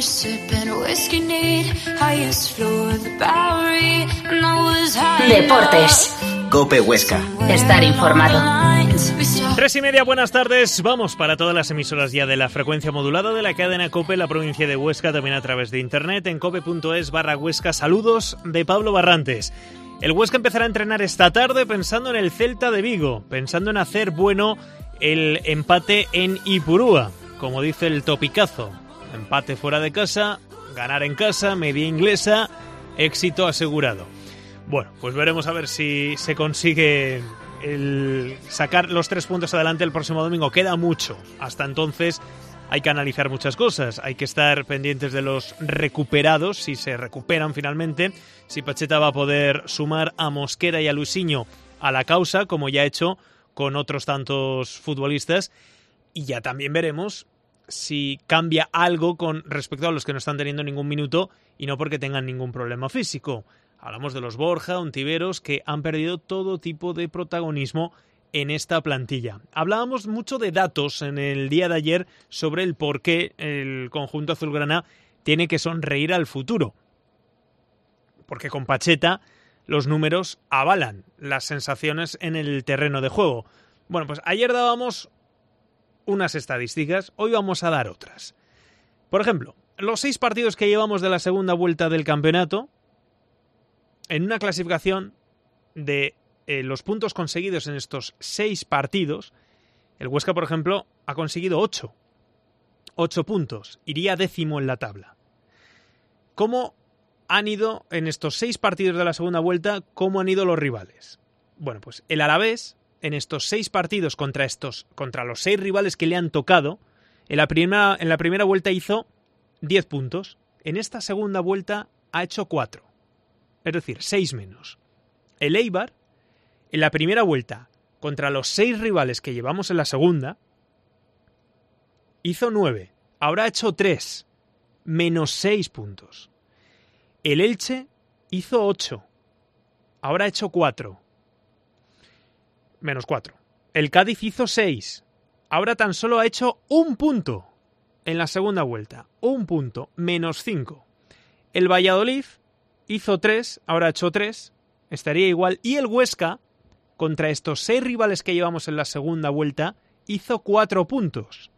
Deportes. COPE Huesca. Estar informado. 3:30, buenas tardes. Vamos para todas las emisoras ya de la frecuencia modulada de la cadena COPE, la provincia de Huesca, también a través de internet en cope.es/Huesca. Saludos de Pablo Barrantes. El Huesca empezará a entrenar esta tarde pensando en el Celta de Vigo, pensando en hacer bueno el empate en Ipurúa, como dice el topicazo. Empate fuera de casa, ganar en casa, media inglesa, éxito asegurado. Bueno, pues veremos a ver si se consigue sacar los 3 puntos adelante el próximo domingo. Queda mucho. Hasta entonces hay que analizar muchas cosas. Hay que estar pendientes de los recuperados, si se recuperan finalmente. Si Pacheta va a poder sumar a Mosquera y a Luisinho a la causa, como ya ha hecho con otros tantos futbolistas. Y ya también veremos si cambia algo con respecto a los que no están teniendo ningún minuto y no porque tengan ningún problema físico. Hablamos de los Borja, Ontiveros, que han perdido todo tipo de protagonismo en esta plantilla. Hablábamos mucho de datos en el día de ayer sobre el por qué el conjunto azulgrana tiene que sonreír al futuro. Porque con Pacheta los números avalan las sensaciones en el terreno de juego. Bueno, pues ayer dábamos unas estadísticas, hoy vamos a dar otras. Por ejemplo, los 6 partidos que llevamos de la segunda vuelta del campeonato, en una clasificación de los puntos conseguidos en estos 6 partidos, el Huesca, por ejemplo, ha conseguido 8 puntos. Iría 10º en la tabla. ¿Cómo han ido en estos 6 partidos de la segunda vuelta? ¿Cómo han ido los rivales? Bueno, pues el Alavés, en estos 6 partidos contra los 6 rivales que le han tocado, en la primera vuelta hizo 10 puntos. En esta segunda vuelta ha hecho 4. Es decir, 6 menos. El Eibar, en la primera vuelta, contra los 6 rivales que llevamos en la segunda, hizo 9. Ahora ha hecho 3. Menos 6 puntos. El Elche hizo 8. Ahora ha hecho 4. Menos 4. El Cádiz hizo 6. Ahora tan solo ha hecho 1 punto en la segunda vuelta. 1 punto. Menos 5. El Valladolid hizo 3, ahora ha hecho 3, estaría igual. Y el Huesca, contra estos 6 rivales que llevamos en la segunda vuelta, hizo 4 puntos.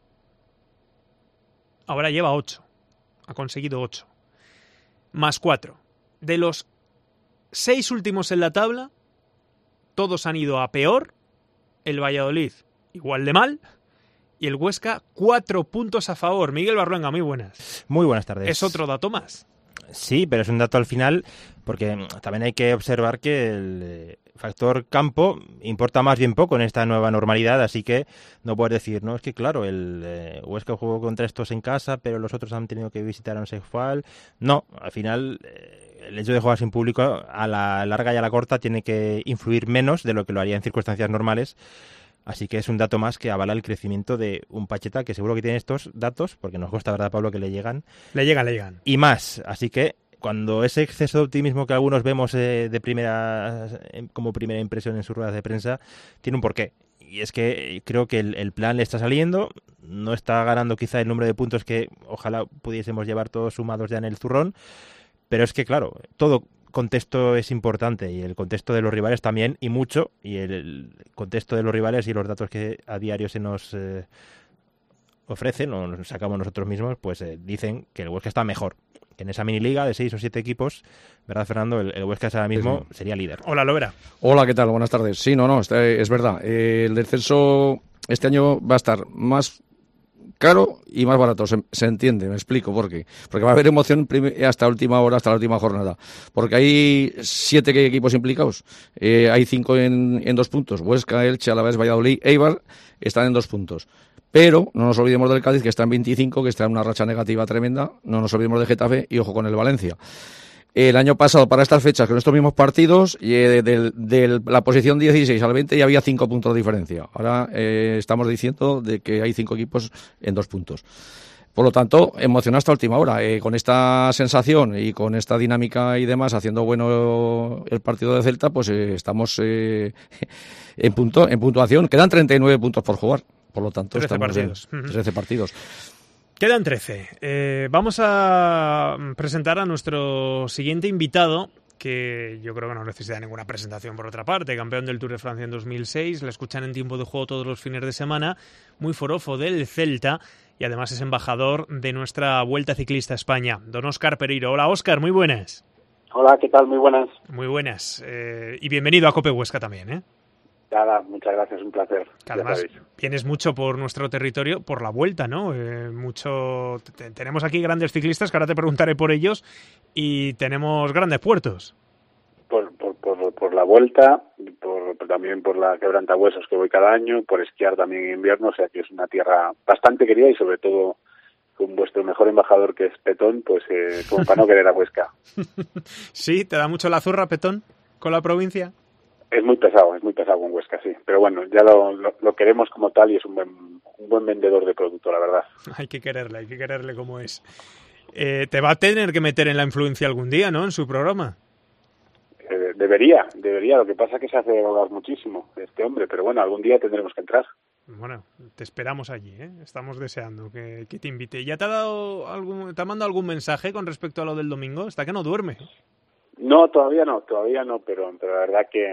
Ahora lleva 8. Ha conseguido 8. Más 4. De los 6 últimos en la tabla, todos han ido a peor. El Valladolid igual de mal. Y el Huesca 4 puntos a favor. Miguel Barruenga, muy buenas. Muy buenas tardes. Es otro dato más. Sí, pero es un dato al final, porque también hay que observar que el factor campo importa más bien poco en esta nueva normalidad, así que no puedes decir, no, es que claro, el Huesca jugó contra estos en casa, pero los otros han tenido que visitar a un sexual. No, al final el hecho de jugar sin público a la larga y a la corta tiene que influir menos de lo que lo haría en circunstancias normales. Así que es un dato más que avala el crecimiento de un Pacheta que seguro que tiene estos datos, porque nos cuesta, ¿verdad, Pablo, que le llegan? Le llegan. Y más. Así que cuando ese exceso de optimismo que algunos vemos como primera impresión en sus ruedas de prensa, tiene un porqué. Y es que creo que el plan le está saliendo, no está ganando quizá el número de puntos que ojalá pudiésemos llevar todos sumados ya en el zurrón, pero es que, claro, todo contexto es importante y el contexto de los rivales también y mucho, y el contexto de los rivales y los datos que a diario se nos ofrecen o nos sacamos nosotros mismos, pues dicen que el Huesca está mejor. Que en esa mini liga de 6 o 7 equipos, ¿verdad, Fernando? El Huesca ahora mismo sería líder. Hola, Lovera. Hola, ¿qué tal? Buenas tardes. Sí, es verdad. El descenso este año va a estar más caro y más barato, se entiende, me explico por qué. Porque va a haber emoción hasta última hora, hasta la última jornada. Porque hay 7 equipos implicados. Hay 5 en 2 puntos. Huesca, Elche, Alavés, Valladolid, Eibar están en 2 puntos. Pero no nos olvidemos del Cádiz, que está en 25, que está en una racha negativa tremenda. No nos olvidemos de Getafe y ojo con el Valencia. El año pasado, para estas fechas, con estos mismos partidos, de la posición 16 al 20 ya había 5 puntos de diferencia. Ahora estamos diciendo de que hay 5 equipos en 2 puntos. Por lo tanto, emociona hasta última hora. Con esta sensación y con esta dinámica y demás, haciendo bueno el partido de Celta, pues estamos en puntuación. Quedan 39 puntos por jugar. Por lo tanto, 13 partidos. 13 partidos. Quedan 13. Vamos a presentar a nuestro siguiente invitado, que yo creo que no necesita ninguna presentación por otra parte. Campeón del Tour de Francia en 2006, la escuchan en Tiempo de Juego todos los fines de semana, muy forofo del Celta y además es embajador de nuestra Vuelta Ciclista a España, don Óscar Pereiro. Hola Óscar, muy buenas. Hola, ¿qué tal? Muy buenas. Muy buenas. Y bienvenido a Cope Huesca también, ¿eh? Nada, muchas gracias, un placer. Que además vienes mucho por nuestro territorio, por la Vuelta, ¿no? Tenemos aquí grandes ciclistas, que ahora te preguntaré por ellos, y tenemos grandes puertos. Por la Vuelta, también por la Quebrantahuesos que voy cada año, por esquiar también en invierno, o sea que es una tierra bastante querida y sobre todo con vuestro mejor embajador que es Petón, pues como para no querer a Huesca. ¿Sí? ¿Te da mucho la zurra, Petón, con la provincia? Es muy pesado con Huesca, sí. Pero bueno, ya lo queremos como tal y es un buen vendedor de producto, la verdad. Hay que quererle como es. Te va a tener que meter en la influencia algún día, ¿no? En su programa. Debería. Lo que pasa es que se hace hablar muchísimo este hombre, pero bueno, algún día tendremos que entrar. Bueno, te esperamos allí, ¿eh? Estamos deseando que te invite. ¿Ya te ha mandado algún mensaje con respecto a lo del domingo? Está que no duerme. No, todavía no, pero la verdad que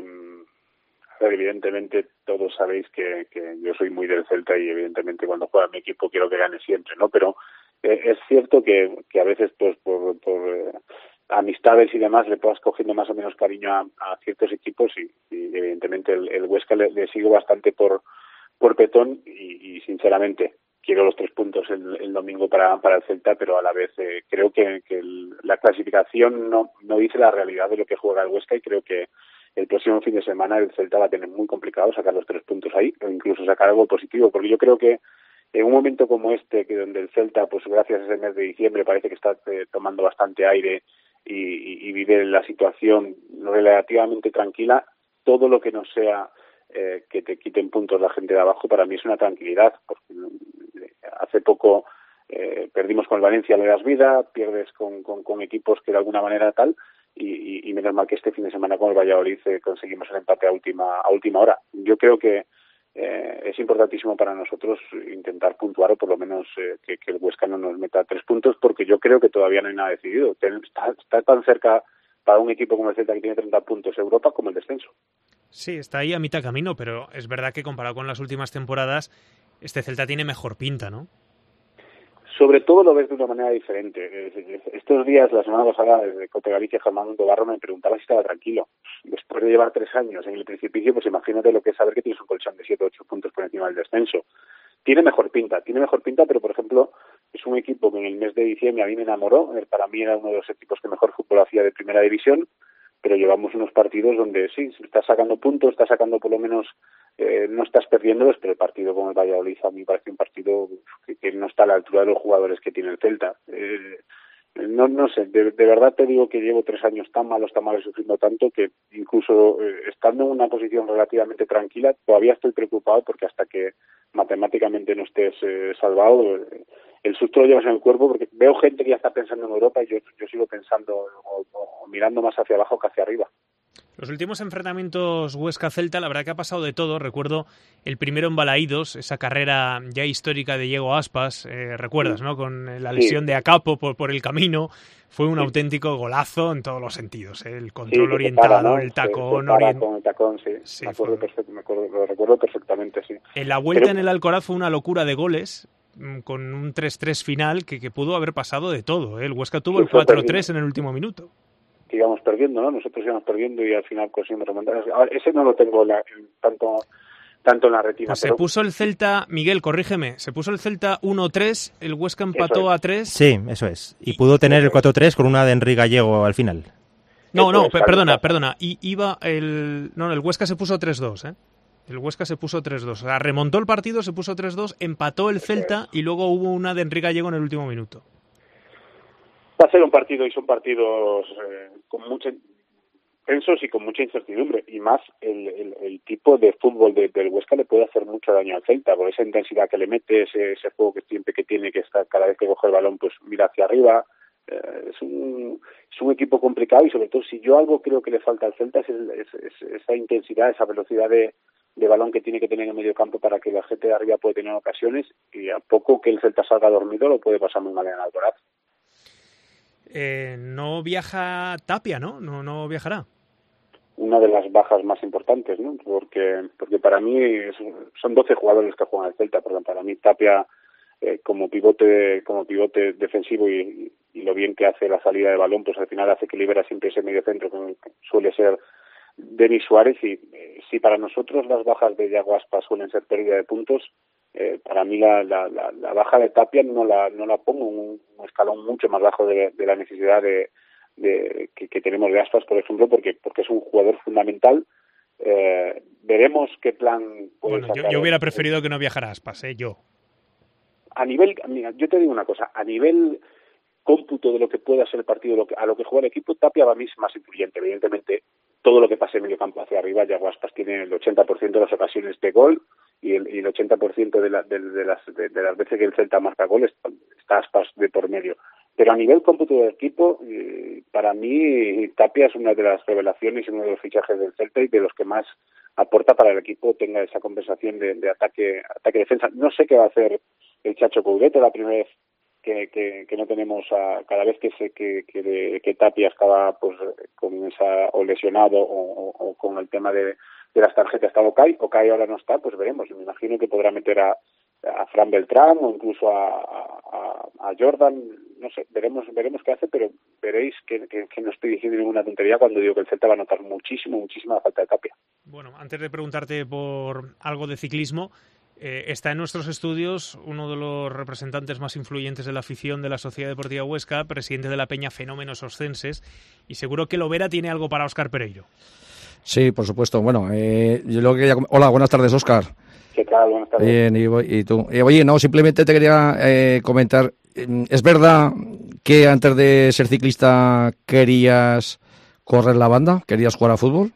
evidentemente todos sabéis que yo soy muy del Celta y evidentemente cuando juega mi equipo quiero que gane siempre, ¿no? Pero es cierto que a veces pues por amistades y demás le puedas cogiendo más o menos cariño a ciertos equipos y evidentemente el Huesca le sigo bastante por Petón y sinceramente quiero los 3 puntos el domingo para el Celta, pero a la vez creo que la clasificación no dice la realidad de lo que juega el Huesca y creo que el próximo fin de semana el Celta va a tener muy complicado sacar los 3 puntos ahí o incluso sacar algo positivo, porque yo creo que en un momento como este, que donde el Celta, pues gracias a ese mes de diciembre, parece que está tomando bastante aire y vive la situación relativamente tranquila, todo lo que no sea que te quiten puntos la gente de abajo, para mí es una tranquilidad, porque hace poco perdimos con el Valencia, le das vida, pierdes con equipos que de alguna manera tal, y menos mal que este fin de semana con el Valladolid conseguimos el empate a última hora. Yo creo que es importantísimo para nosotros intentar puntuar o por lo menos que el Huesca no nos meta 3 puntos, porque yo creo que todavía no hay nada decidido. Está tan cerca para un equipo como el Celta, que tiene 30 puntos, Europa, como el descenso. Sí, está ahí a mitad camino, pero es verdad que comparado con las últimas temporadas, este Celta tiene mejor pinta, ¿no? Sobre todo lo ves de una manera diferente. Estos días, la semana pasada, desde Cope Galicia, Germán Dobarro me preguntaba si estaba tranquilo. Después de llevar 3 años en el precipicio, pues imagínate lo que es saber que tienes un colchón de 7 o 8 puntos por encima del descenso. Tiene mejor pinta, pero por ejemplo, es un equipo que en el mes de diciembre a mí me enamoró. Para mí era uno de los equipos que mejor fútbol hacía de primera división, pero llevamos unos partidos donde sí, estás sacando puntos, estás sacando por lo menos, no estás perdiéndolos, pero el partido con el Valladolid a mí me parece un partido que no está a la altura de los jugadores que tiene el Celta. No sé, de verdad te digo que llevo 3 años tan malos sufriendo tanto que incluso estando en una posición relativamente tranquila todavía estoy preocupado porque hasta que matemáticamente no estés salvado, el susto lo llevas en el cuerpo, porque veo gente que ya está pensando en Europa y yo sigo pensando o mirando más hacia abajo que hacia arriba. Los últimos enfrentamientos Huesca-Celta, la verdad que ha pasado de todo. Recuerdo el primero en Balaídos, esa carrera ya histórica de Diego Aspas, recuerdas, ¿no? Con la lesión de Acapo por el camino. Fue un auténtico golazo en todos los sentidos, ¿eh? El control orientado, ¿no? El tacón orientado. Con el tacón, sí. Lo recuerdo perfectamente, sí. En la Vuelta en el Alcoraz fue una locura de goles, con un 3-3 final que pudo haber pasado de todo, ¿eh? El Huesca tuvo el 4-3 en el último minuto. Que íbamos perdiendo, ¿no? Nosotros íbamos perdiendo y al final conseguimos remontar. Ese no lo tengo tanto en la retina. Pues pero... se puso el Celta, Miguel, corrígeme, se puso el Celta 1-3, el Huesca empató a 3. Sí, eso es. Y pudo tener el 4-3 con una de Henry Gallego al final. Perdona. El Huesca se puso 3-2, ¿eh? El Huesca se puso 3-2. O sea, remontó el partido, se puso 3-2, empató el Celta y luego hubo una de Henry Gallego en el último minuto. Va a ser un partido y son partidos con mucha tensos y con mucha incertidumbre, y más el tipo de fútbol del Huesca le puede hacer mucho daño al Celta por esa intensidad que le mete, ese juego que siempre que tiene, que está cada vez que coge el balón pues mira hacia arriba. Es un equipo complicado y sobre todo si yo algo creo que le falta al Celta es esa intensidad, esa velocidad de balón que tiene que tener en el medio campo para que la gente de arriba pueda tener ocasiones, y a poco que el Celta salga dormido lo puede pasar muy mal en Alcoraz. No viaja Tapia, ¿no? No viajará. Una de las bajas más importantes, ¿no? Porque para mí son 12 jugadores que juegan al Celta, porque para mí Tapia como pivote defensivo y lo bien que hace la salida de balón, pues al final hace que libera siempre ese medio centro que suele ser Denis Suárez, y si para nosotros las bajas de Yago Aspas suelen ser pérdida de puntos, para mí la baja de Tapia no la pongo un escalón mucho más bajo de la necesidad que tenemos de Aspas, por ejemplo, porque es un jugador fundamental. Veremos qué plan puede sacar. Yo hubiera preferido que no viajara Aspas, yo. Mira, yo te digo una cosa, a nivel cómputo de lo que pueda ser el partido, a lo que juega el equipo, Tapia va a mí más influyente. Evidentemente, todo lo que pase en medio campo hacia arriba, Yago Aspas tiene el 80% de las ocasiones de gol, y el 80% de las veces que el Celta marca goles está Aspas de por medio. Pero a nivel cómputo del equipo, para mí Tapia es una de las revelaciones y uno de los fichajes del Celta y de los que más aporta para el equipo tenga esa compensación de ataque-defensa. No sé qué va a hacer el Chacho Coudet, la primera vez que no tenemos cada vez que Tapia estaba pues con esa o lesionado o con el tema de las tarjetas está Okay ahora no está, pues veremos. Me imagino que podrá meter a Fran Beltrán o incluso a Jordan, no sé, veremos qué hace, pero veréis que no estoy diciendo ninguna tontería cuando digo que el Celta va a notar muchísima falta de Tapia. Bueno, antes de preguntarte por algo de ciclismo, está en nuestros estudios uno de los representantes más influyentes de la afición de la Sociedad Deportiva Huesca, presidente de la Peña Fenómenos Oscenses, y seguro que Lovera tiene algo para Óscar Pereiro. Sí, por supuesto. Bueno, hola, buenas tardes, Óscar. ¿Qué tal? Buenas tardes. Bien, y tú. Oye, no, simplemente te quería comentar, ¿es verdad que antes de ser ciclista querías correr la banda? ¿Querías jugar a fútbol?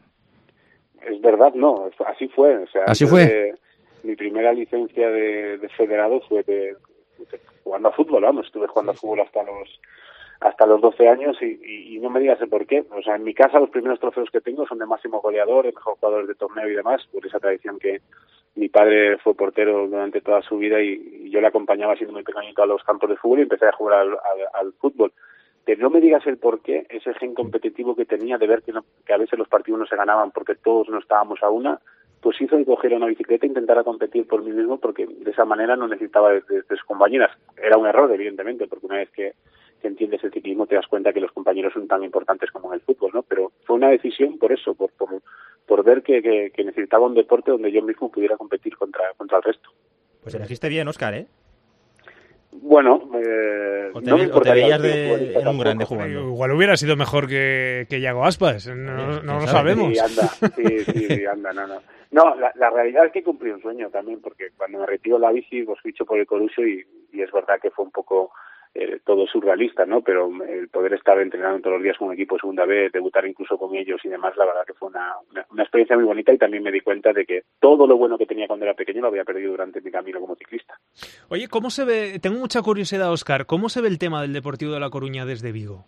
Es verdad, no, así fue. O sea, ¿así fue? Mi primera licencia de federado fue de jugando a fútbol, vamos, estuve jugando a fútbol hasta los 12 años y no me digas el por qué. O sea, en mi casa los primeros trofeos que tengo son de máximo goleador, de mejor jugador de torneo y demás, por esa tradición que mi padre fue portero durante toda su vida y yo le acompañaba siendo muy pequeñito a los campos de fútbol y empecé a jugar al fútbol. Pero no me digas el por qué, ese gen competitivo que tenía de ver que a veces los partidos no se ganaban porque todos no estábamos a una, pues hizo que cogiera una bicicleta e intentara competir por mí mismo, porque de esa manera no necesitaba de sus compañeras. Era un error, evidentemente, porque una vez que entiendes el ciclismo te das cuenta que los compañeros son tan importantes como en el fútbol, ¿no? Pero fue una decisión por eso, por ver que necesitaba un deporte donde yo mismo pudiera competir contra el resto. Pues elegiste bien, Óscar, ¿eh? Bueno, no me importaría en un grande jugando. Igual hubiera sido mejor que Yago Aspas, no lo sabemos. Sí, anda, no. No, la realidad es que cumplí un sueño también, porque cuando me retiro la bici, pues ficho por el Coruso y es verdad que fue un poco todo surrealista, ¿no? Pero el poder estar entrenando todos los días con un equipo de segunda B, debutar incluso con ellos y demás, la verdad que fue una experiencia muy bonita, y también me di cuenta de que todo lo bueno que tenía cuando era pequeño lo había perdido durante mi camino como ciclista. Oye, ¿cómo se ve? Tengo mucha curiosidad, Óscar, ¿cómo se ve el tema del Deportivo de La Coruña desde Vigo?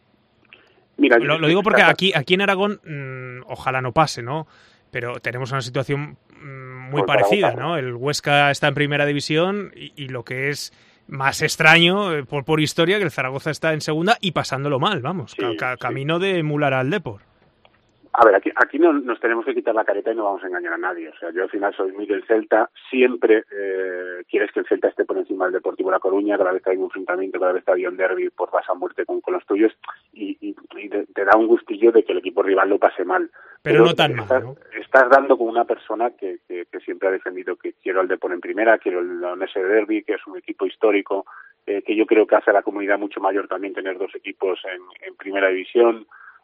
Mira, lo digo porque aquí en Aragón ojalá no pase, ¿no? Pero tenemos una situación muy parecida, ¿no? El Huesca está en primera división y lo que es más extraño por historia, que el Zaragoza está en segunda y pasándolo mal, vamos, camino de emular al Depor. A ver, aquí no nos tenemos que quitar la careta y no vamos a engañar a nadie. O sea, yo al final soy muy del Celta. Siempre quieres que el Celta esté por encima del Deportivo La Coruña. Cada vez que hay un enfrentamiento, cada vez que hay un derbi, pues vas a muerte con los tuyos y te da un gustillo de que el equipo rival lo pase mal. Pero no tan mal, ¿no? Estás dando con una persona que siempre ha defendido que quiero al Depor en primera, quiero el Leonese Derby, que es un equipo histórico, que yo creo que hace a la comunidad mucho mayor también tener dos equipos en primera división.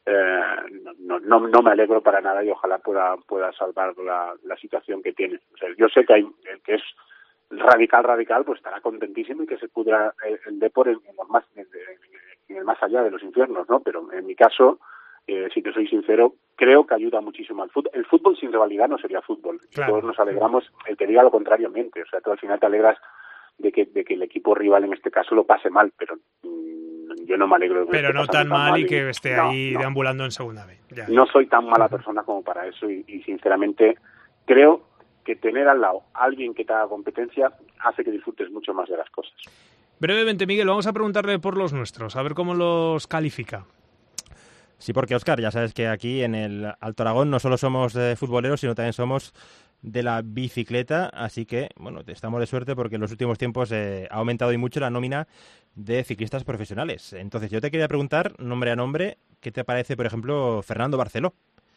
No me alegro para nada y ojalá pueda salvar la situación que tiene. O sea, yo sé que hay el que es radical, pues estará contentísimo y que se pudra el Depor en el más allá de los infiernos, ¿no? Pero en mi caso, si te soy sincero, creo que ayuda muchísimo al fútbol. El fútbol sin rivalidad no sería fútbol. Claro. Todos nos alegramos, el que diga lo contrariamente. O sea, tú al final te alegras de que el equipo rival en este caso lo pase mal, pero yo no me alegro de pero no tan mal y que esté ahí deambulando en segunda B. No soy tan mala persona como para eso y sinceramente creo que tener al lado a alguien que te haga competencia hace que disfrutes mucho más de las cosas. Brevemente, Miguel, vamos a preguntarle por los nuestros, a ver cómo los califica. Sí, porque Óscar, ya sabes que aquí en el Alto Aragón no solo somos futboleros, sino también somos de la bicicleta, así que, bueno, estamos de suerte porque en los últimos tiempos ha aumentado y mucho la nómina de ciclistas profesionales. Entonces, yo te quería preguntar, nombre a nombre, ¿qué te parece, por ejemplo, Fernando Barceló?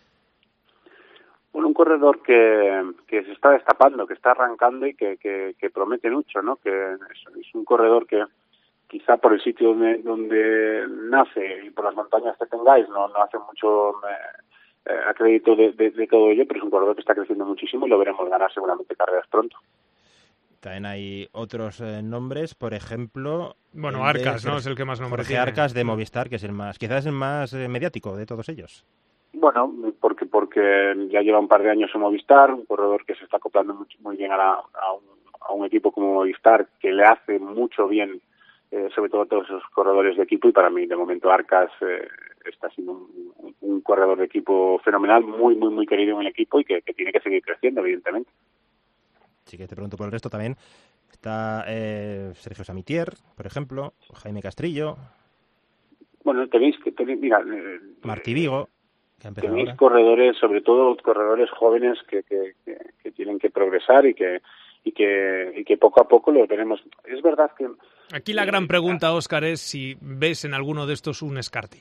Bueno, un corredor que se está destapando, que está arrancando y que promete mucho, ¿no? Que es un corredor que quizá por el sitio donde nace y por las montañas que tengáis no hace mucho a crédito de todo ello, pero es un corredor que está creciendo muchísimo y lo veremos ganar seguramente carreras pronto. También hay otros nombres, por ejemplo... Bueno, Arcas, ¿no? Es el que más nombre Jorge tiene. Arcas de Movistar, que es quizás el más mediático de todos ellos. Bueno, porque ya lleva un par de años en Movistar, un corredor que se está acoplando muy bien a un equipo como Movistar, que le hace mucho bien, sobre todo a todos esos corredores de equipo, y para mí, de momento, Arcas está siendo un corredor de equipo fenomenal, muy, muy, muy querido en el equipo y que tiene que seguir creciendo, evidentemente. Sí, que te pregunto por el resto también. Está Sergio Samitier, por ejemplo, Jaime Castrillo. Bueno, mira... Martí Vigo, que ha empezado tenéis ahora. corredores, sobre todo corredores jóvenes que tienen que progresar y que poco a poco los veremos. Es verdad que... Aquí la gran pregunta, Óscar, es si ves en alguno de estos un Skarting.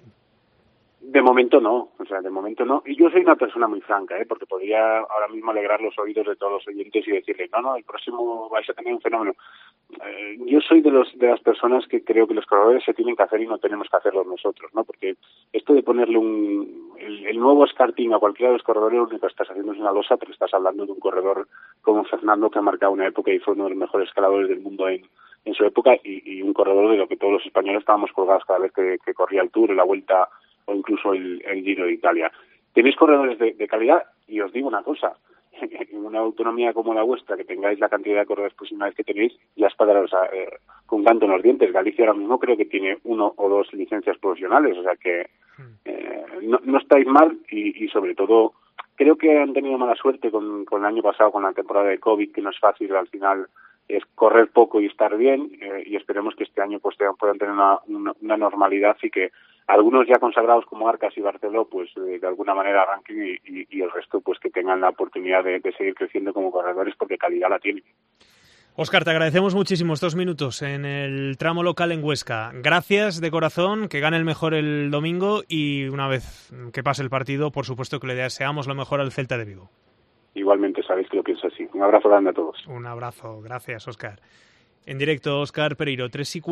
De momento no, y yo soy una persona muy franca, porque podría ahora mismo alegrar los oídos de todos los oyentes y decirles, no, el próximo vais a tener un fenómeno. Yo soy de las personas que creo que los corredores se tienen que hacer y no tenemos que hacerlos nosotros, ¿no? Porque esto de ponerle el nuevo Skarting a cualquiera de los corredores, lo único que estás haciendo es una losa, pero estás hablando de un corredor como Fernando, que ha marcado una época y fue uno de los mejores escaladores del mundo en su época, y un corredor de lo que todos los españoles estábamos colgados cada vez que corría el Tour, la Vuelta o incluso el Giro de Italia. Tenéis corredores de calidad, y os digo una cosa, en una autonomía como la vuestra, que tengáis la cantidad de corredores profesionales que tenéis, ya es para daros con canto en los dientes. Galicia ahora mismo creo que tiene 1 o 2 licencias profesionales, o sea que no estáis mal, y sobre todo creo que han tenido mala suerte con el año pasado, con la temporada de COVID, que no es fácil al final es correr poco y estar bien, y esperemos que este año pues puedan tener una normalidad y que algunos ya consagrados como Arcas y Barceló pues de alguna manera arranquen y el resto pues que tengan la oportunidad de seguir creciendo como corredores, porque calidad la tienen. Óscar, te agradecemos muchísimo estos minutos en el tramo local en Huesca. Gracias de corazón, que gane el mejor el domingo, y una vez que pase el partido, por supuesto que le deseamos lo mejor al Celta de Vigo. Igualmente, sabéis que lo pienso así. Un abrazo grande a todos. Un abrazo, gracias, Óscar. En directo, Óscar Pereiro,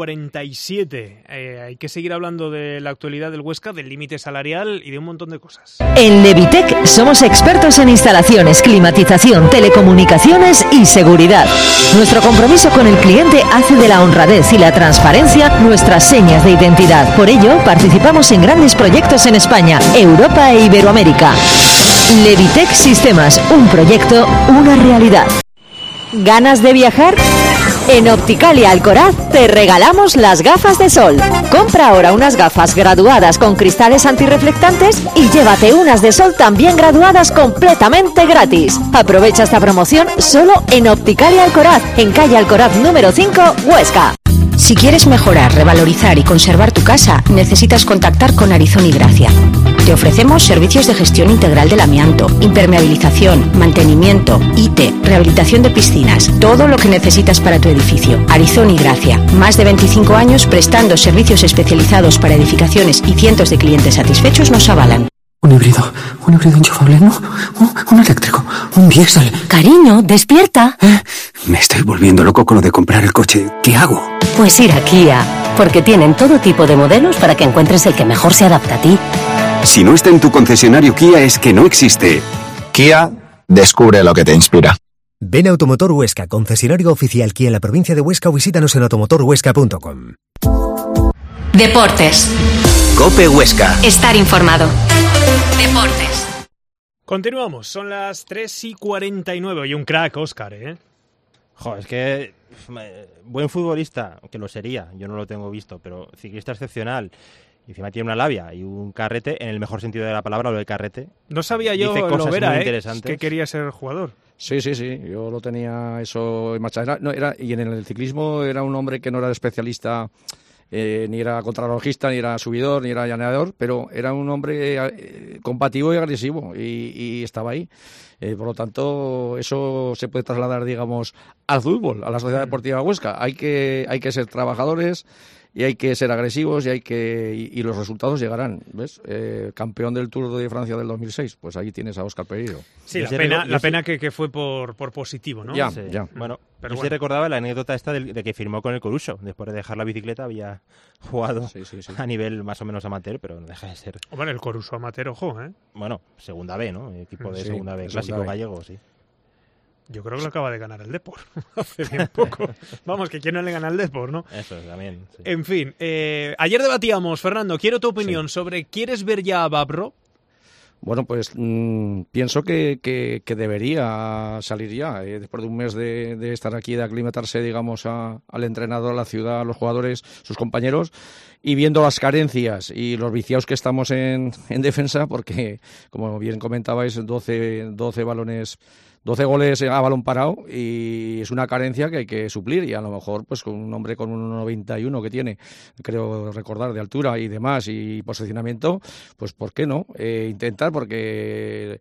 3:47. Hay que seguir hablando de la actualidad del Huesca, del límite salarial y de un montón de cosas. En Levitec somos expertos en instalaciones, climatización, telecomunicaciones y seguridad. Nuestro compromiso con el cliente hace de la honradez y la transparencia nuestras señas de identidad. Por ello, participamos en grandes proyectos en España, Europa e Iberoamérica. Levitec Sistemas, un proyecto, una realidad. ¿Ganas de viajar? En Opticalia Alcoraz te regalamos las gafas de sol. Compra ahora unas gafas graduadas con cristales antirreflectantes y llévate unas de sol también graduadas completamente gratis. Aprovecha esta promoción solo en Opticalia Alcoraz, en calle Alcoraz número 5, Huesca. Si quieres mejorar, revalorizar y conservar tu casa, necesitas contactar con Arizón y Gracia. Te ofrecemos servicios de gestión integral del amianto, impermeabilización, mantenimiento, IT, rehabilitación de piscinas, todo lo que necesitas para tu edificio. Arizón y Gracia, más de 25 años prestando servicios especializados para edificaciones, y cientos de clientes satisfechos nos avalan. Un híbrido enchufable, ¿no? Un eléctrico, un diésel. Cariño, despierta. Me estoy volviendo loco con lo de comprar el coche. ¿Qué hago? Pues ir a Kia, porque tienen todo tipo de modelos para que encuentres el que mejor se adapta a ti. Si no está en tu concesionario Kia es que no existe. Kia, descubre lo que te inspira. Ven a Automotor Huesca, concesionario oficial Kia en la provincia de Huesca, o visítanos en automotorhuesca.com. Deportes. COPE Huesca. Estar informado. Deportes. Continuamos, son las 3:49 y un crack, Óscar, ¿eh? Joder, es que buen futbolista, que lo sería, yo no lo tengo visto, pero ciclista excepcional. Y encima tiene una labia y un carrete, en el mejor sentido de la palabra, lo de carrete. No sabía yo, Dice cosas Lovera, muy interesantes. que quería ser jugador. Sí, yo lo tenía eso en marcha. Y en el ciclismo era un hombre que no era especialista, ni era contrarrelojista, ni era subidor, ni era llaneador, pero era un hombre combativo y agresivo, y estaba ahí. Por lo tanto, eso se puede trasladar, digamos, al fútbol, a la Sociedad Deportiva Huesca. Hay que ser trabajadores, y hay que ser agresivos, y los resultados llegarán, ¿ves? Campeón del Tour de Francia del 2006, pues ahí tienes a Óscar Pereiro. Sí, la pena que fue por positivo, ¿no? Ya. Bueno, pero se recordaba la anécdota esta de que firmó con el Coruso. Después de dejar la bicicleta había jugado a nivel más o menos amateur, pero no deja de ser... Bueno, el Coruso amateur, ojo, ¿eh? Bueno, segunda B, ¿no? Equipo de segunda B, clásico segunda B. gallego, sí. Yo creo que lo acaba de ganar el Depor hace bien poco. Vamos, que quién no le gana al Depor, ¿no? Eso también. Sí. En fin, ayer debatíamos, Fernando, quiero tu opinión sobre ¿quieres ver ya a Babro? Bueno, pues pienso que debería salir ya, después de un mes de estar aquí, de aclimatarse, digamos, al entrenador, a la ciudad, a los jugadores, sus compañeros, y viendo las carencias y los viciados que estamos en defensa, porque, como bien comentabais, 12 balones... 12 goles a balón parado, y es una carencia que hay que suplir, y a lo mejor pues con un hombre con 1,91 que tiene, creo recordar, de altura y demás, y posicionamiento, pues ¿por qué no? Intentar, porque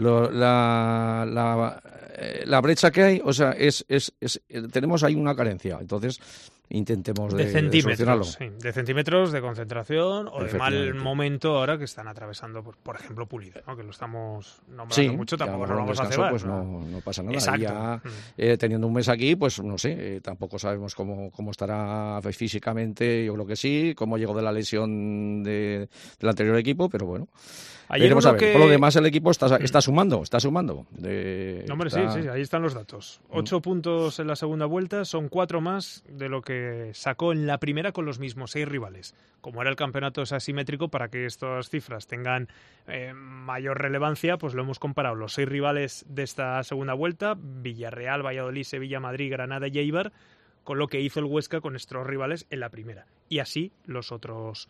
la brecha que hay, o sea, tenemos ahí una carencia, entonces intentemos de solucionarlo. Sí, de centímetros, de concentración o de mal momento ahora que están atravesando, por ejemplo, Pulido, ¿no? Que lo estamos nombrando mucho, tampoco lo vamos a cebar. Pues no pasa nada. Exacto. Y ya, teniendo un mes aquí, pues no sé, tampoco sabemos cómo estará físicamente, yo creo que sí, cómo llegó de la lesión del anterior equipo, pero bueno. Veremos a ver. Por lo demás, el equipo está sumando. Hombre, sí, ahí están los datos. 8 puntos en la segunda vuelta, son 4 más de lo que sacó en la primera con los mismos 6 rivales. Como era el campeonato es asimétrico, para que estas cifras tengan mayor relevancia, pues lo hemos comparado. Los 6 rivales de esta segunda vuelta, Villarreal, Valladolid, Sevilla, Madrid, Granada y Eibar, con lo que hizo el Huesca con estos rivales en la primera. Y así los otros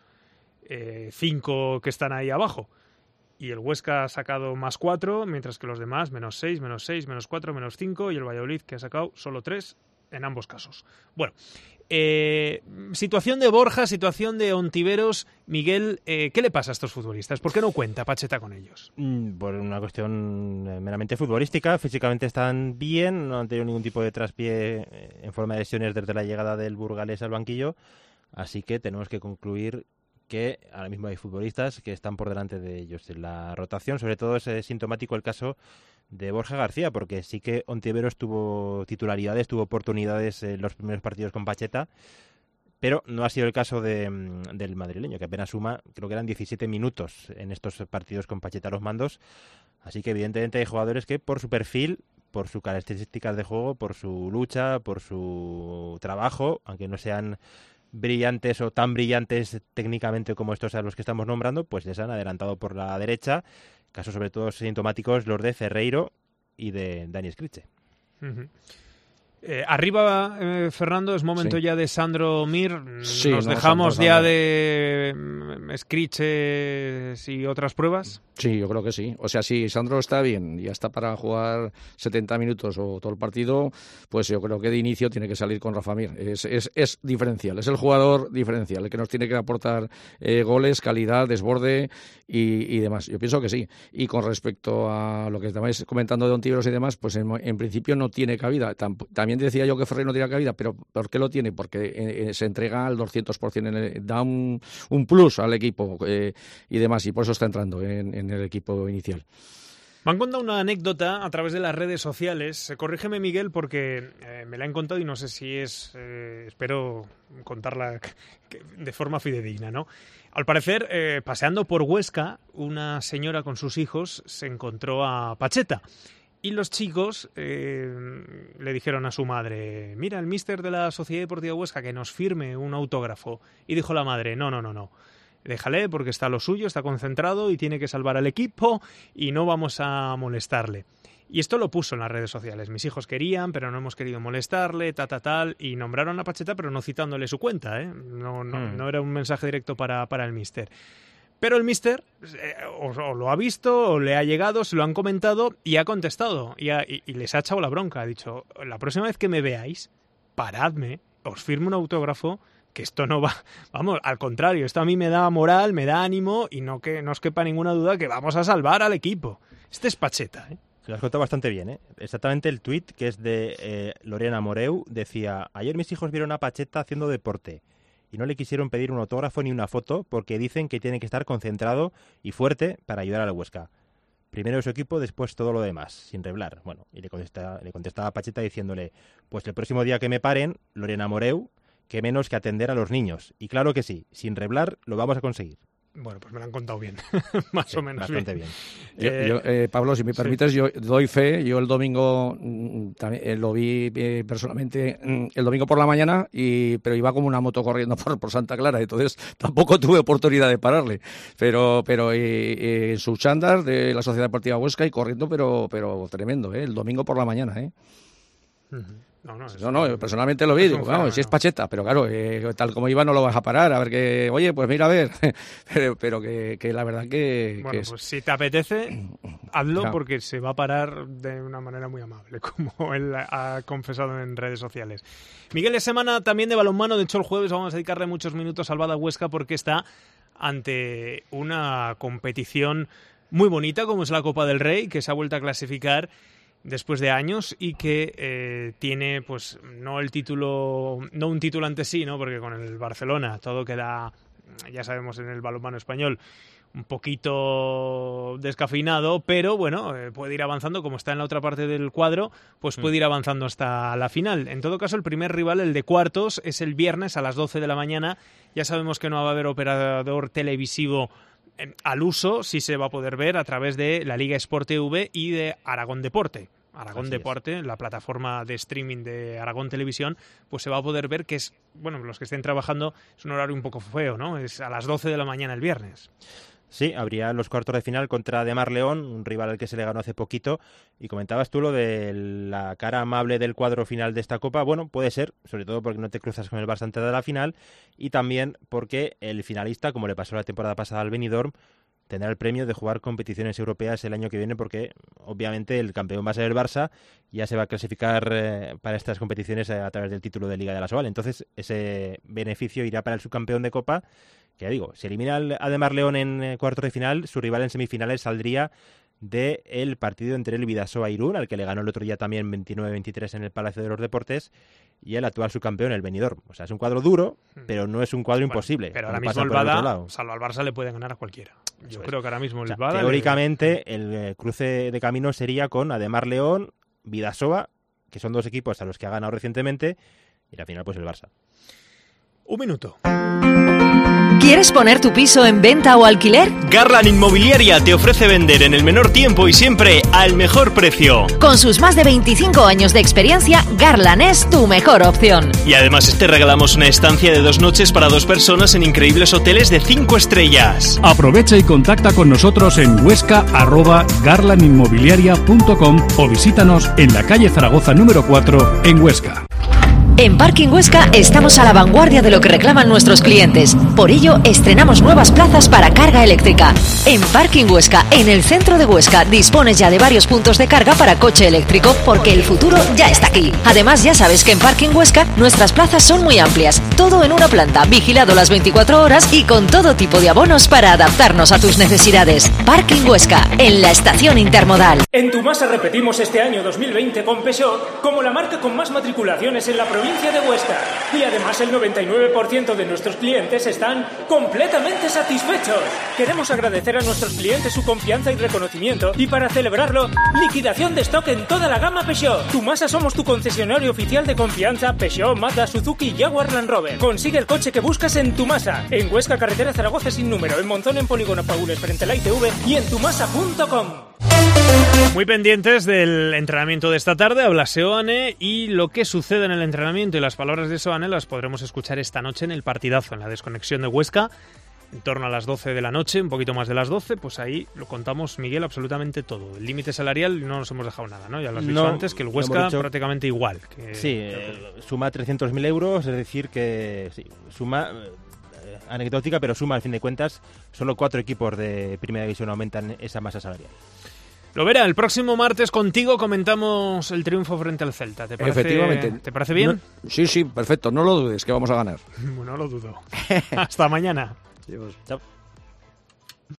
5 que están ahí abajo. Y el Huesca ha sacado más 4, mientras que los demás menos 6, menos 6, menos 4, menos 5, y el Valladolid, que ha sacado solo 3 en ambos casos. Bueno, situación de Borja, situación de Ontiveros. Miguel, ¿qué le pasa a estos futbolistas? ¿Por qué no cuenta Pacheta con ellos? Por una cuestión meramente futbolística. Físicamente están bien, no han tenido ningún tipo de traspié en forma de lesiones desde la llegada del burgalés al banquillo, así que tenemos que concluir que ahora mismo hay futbolistas que están por delante de ellos en la rotación. Sobre todo es sintomático el caso de Borja García, porque sí que Ontiveros tuvo titularidades, tuvo oportunidades en los primeros partidos con Pacheta, pero no ha sido el caso del madrileño, que apenas suma, creo que eran 17 minutos en estos partidos con Pacheta a los mandos. Así que evidentemente hay jugadores que por su perfil, por sus características de juego, por su lucha, por su trabajo, aunque no sean brillantes o tan brillantes técnicamente como estos a los que estamos nombrando, pues les han adelantado por la derecha. Casos sobre todo sintomáticos los de Ferreiro y de Dani Escriche. Uh-huh. Arriba, Fernando, es momento ya de Sandro Mir. ¿Nos dejamos ya de Escriches y otras pruebas? Sí, yo creo que sí. O sea, si Sandro está bien, ya está para jugar 70 minutos o todo el partido, pues yo creo que de inicio tiene que salir con Rafa Mir. Es diferencial, es el jugador diferencial, el que nos tiene que aportar goles, calidad, desborde y demás. Yo pienso que sí. Y con respecto a lo que estabais comentando de Ontiveros y demás, pues en principio no tiene cabida. También decía yo que Ferrer no tiene cabida, pero ¿por qué lo tiene? Porque se entrega al 200%, da un plus al equipo y demás, y por eso está entrando en el equipo inicial. Me han contado una anécdota a través de las redes sociales. Corrígeme, Miguel, porque me la han contado y no sé si es... espero contarla de forma fidedigna, ¿no? Al parecer, paseando por Huesca, una señora con sus hijos se encontró a Pacheta. Y los chicos le dijeron a su madre: mira, el míster de la Sociedad Deportiva Huesca, que nos firme un autógrafo. Y dijo la madre: no. Déjale, porque está lo suyo, está concentrado y tiene que salvar al equipo y no vamos a molestarle. Y esto lo puso en las redes sociales. Mis hijos querían, pero no hemos querido molestarle, tal. Y nombraron a Pacheta, pero no citándole su cuenta, ¿eh? No era un mensaje directo para el míster. Pero el míster o lo ha visto, o le ha llegado, se lo han comentado y ha contestado. Y les ha echado la bronca. Ha dicho, la próxima vez que me veáis, paradme, os firmo un autógrafo, que esto no va... Vamos, al contrario, esto a mí me da moral, me da ánimo y no os quepa ninguna duda que vamos a salvar al equipo. Este es Pacheta, ¿eh? Lo has contado bastante bien, ¿eh? Exactamente el tuit, que es de Lorena Moreu, decía: ayer mis hijos vieron a Pacheta haciendo deporte y no le quisieron pedir un autógrafo ni una foto porque dicen que tiene que estar concentrado y fuerte para ayudar al Huesca. Primero su equipo, después todo lo demás, sin reblar. Bueno, y le contestaba a Pacheta diciéndole: pues el próximo día que me paren, Lorena Moreu, que menos que atender a los niños. Y claro que sí, sin reblar lo vamos a conseguir. Bueno, pues me lo han contado bien, más o menos bastante bien. Pablo, si me permites, yo doy fe. Yo el domingo también lo vi personalmente el domingo por la mañana, pero iba como una moto corriendo por Santa Clara, entonces tampoco tuve oportunidad de pararle. Pero en su chándal de la Sociedad Deportiva Huesca y corriendo, pero tremendo, el domingo por la mañana. No, personalmente lo vi, digo, vamos, si es Pacheta, pero claro, tal como iba no lo vas a parar, a ver que, oye, pues mira, a ver, pero que la verdad que... Bueno, pues si te apetece, hazlo, porque se va a parar de una manera muy amable, como él ha confesado en redes sociales. Miguel, es semana también de balonmano, de hecho el jueves vamos a dedicarle muchos minutos al Bada Huesca porque está ante una competición muy bonita como es la Copa del Rey, que se ha vuelto a clasificar después de años y que tiene, pues, no un título ante sí, ¿no? Porque con el Barcelona todo queda, ya sabemos, en el balonmano español, un poquito descafeinado, pero bueno, puede ir avanzando, como está en la otra parte del cuadro, pues puede ir avanzando hasta la final. En todo caso, el primer rival, el de cuartos, es el viernes a las 12 de la mañana. Ya sabemos que no va a haber operador televisivo al uso, sí se va a poder ver a través de la Liga Sport TV y de Aragón Deporte. Aragón Deporte, la plataforma de streaming de Aragón Televisión, pues se va a poder ver, que es, bueno, los que estén trabajando, es un horario un poco feo, ¿no? Es a las 12 de la mañana el viernes. Sí, habría los cuartos de final contra Ademar León, un rival al que se le ganó hace poquito, y comentabas tú lo de la cara amable del cuadro final de esta Copa. Bueno, puede ser, sobre todo porque no te cruzas con el Barça antes de la final, y también porque el finalista, como le pasó la temporada pasada al Benidorm, tendrá el premio de jugar competiciones europeas el año que viene, porque obviamente el campeón va a ser el Barça, ya se va a clasificar para estas competiciones a través del título de Liga de la Sobal. Entonces ese beneficio irá para el subcampeón de Copa, que ya digo, si elimina al Ademar León en cuartos de final, su rival en semifinales saldría del partido entre el Bidasoa Irún, al que le ganó el otro día también 29-23 en el Palacio de los Deportes, y el actual subcampeón, el Benidorm. O sea, es un cuadro duro, pero no es un cuadro imposible. Pero ahora mismo el Bada, salvo al Barça, le puede ganar a cualquiera. Yo creo que ahora mismo el Bada... Teóricamente, el cruce de camino sería con Ademar León, Bidasoa, que son dos equipos a los que ha ganado recientemente, y al final pues el Barça. Un minuto. ¿Quieres poner tu piso en venta o alquiler? Garland Inmobiliaria te ofrece vender en el menor tiempo y siempre al mejor precio. Con sus más de 25 años de experiencia, Garland es tu mejor opción. Y además te regalamos una estancia de 2 noches para 2 personas en increíbles hoteles de 5 estrellas. Aprovecha y contacta con nosotros en huesca@garlandinmobiliaria.com o visítanos en la calle Zaragoza número 4 en Huesca. En Parking Huesca estamos a la vanguardia de lo que reclaman nuestros clientes. Por ello, estrenamos nuevas plazas para carga eléctrica. En Parking Huesca, en el centro de Huesca, dispones ya de varios puntos de carga para coche eléctrico, porque el futuro ya está aquí. Además, ya sabes que en Parking Huesca nuestras plazas son muy amplias. Todo en una planta, vigilado las 24 horas y con todo tipo de abonos para adaptarnos a tus necesidades. Parking Huesca, en la estación intermodal. En Tumasa repetimos este año 2020 con Peugeot como la marca con más matriculaciones en la provincia de Huesca. Y además el 99% de nuestros clientes están completamente satisfechos. Queremos agradecer a nuestros clientes su confianza y reconocimiento, y para celebrarlo, liquidación de stock en toda la gama Peugeot. Tumasa somos tu concesionario oficial de confianza Peugeot, Mazda, Suzuki y Jaguar Land Rover. Consigue el coche que buscas en Tumasa. En Huesca, carretera Zaragoza sin número, en Monzón, en Polígono Paules frente a la ITV y en tumasa.com. Muy pendientes del entrenamiento de esta tarde, habla Seoane, y lo que sucede en el entrenamiento y las palabras de Seoane las podremos escuchar esta noche en el partidazo, en la desconexión de Huesca, en torno a las 12 de la noche, un poquito más de las 12, pues ahí lo contamos, Miguel, absolutamente todo. El límite salarial no nos hemos dejado nada, ¿no? Ya lo has dicho antes, que el Huesca prácticamente igual. Suma 300.000 euros, es decir, que sí, suma anecdótica, pero suma, al fin de cuentas, solo 4 equipos de primera división aumentan esa masa salarial. Lovera, el próximo martes contigo comentamos el triunfo frente al Celta. ¿Te parece, Efectivamente. ¿Te parece bien? Sí, perfecto. No lo dudes, que vamos a ganar. No lo dudo. Hasta mañana. Chao.